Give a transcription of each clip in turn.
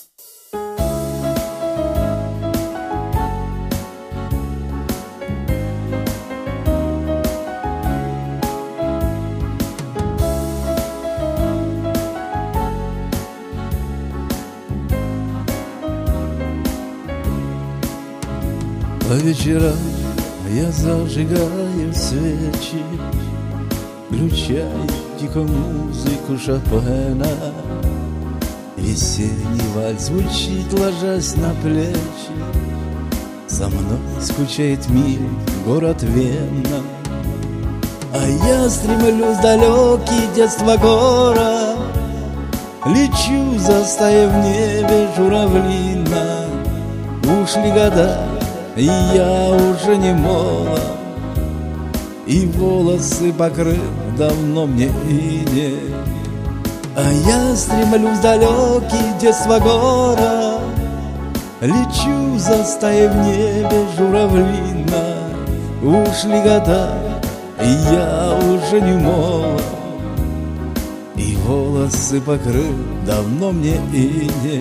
По вечерам я зажигаю свечи, включаю тихо музыку Шопена. Весенний вальс звучит, ложась на плечи. За мной скучает мир, город Вена. А я стремлюсь в далекий детства город. Лечу за стаей в небе журавлина. Ушли года, и я уже не молод, и волосы покрыл давно мне иней. А я стремлюсь в далекий детства город. Лечу за стаей в небе журавлина. Ушли года, и я уже не молод, и волосы покрыл давно мне иней.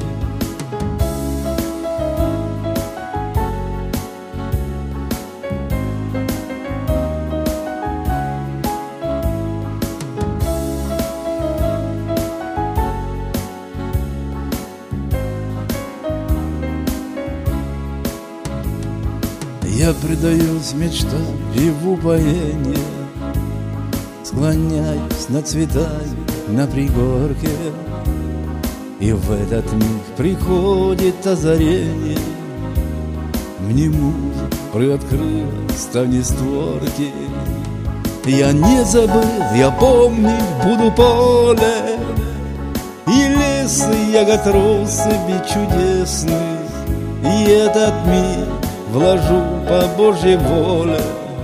Я предаюсь мечтам и в упоенье, склоняюсь над цветами на пригорке, и в этот миг приходит озарение. Мне муза приоткрыла ставни створки. Я не забыл, я помнить буду поле, и лес, и ягод россыпи чудесный, и этот мир вложу по Божьей воле.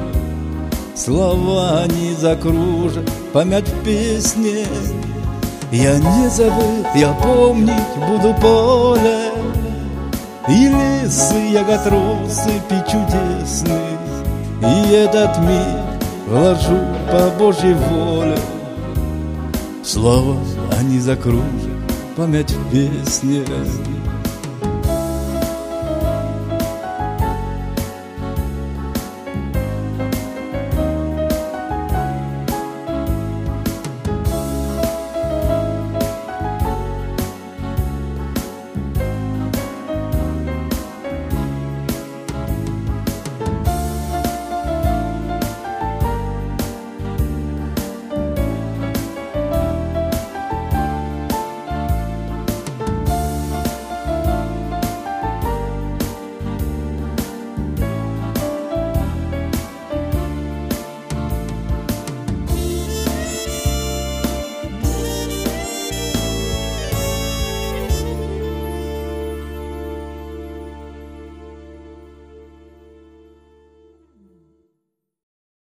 Слова не закружат, память в песне. Я не забыл, я помнить буду поле, и лес, и ягод россыпи чудесный, и этот мир вложу по Божьей воле. Слова они закружат, память в песне.